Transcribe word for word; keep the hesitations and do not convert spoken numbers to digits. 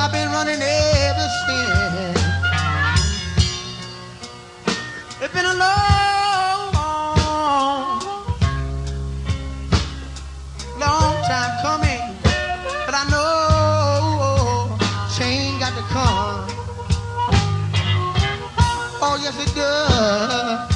I've been running ever since. It's been a long, long time coming, but I know change got to come. Oh yes it does.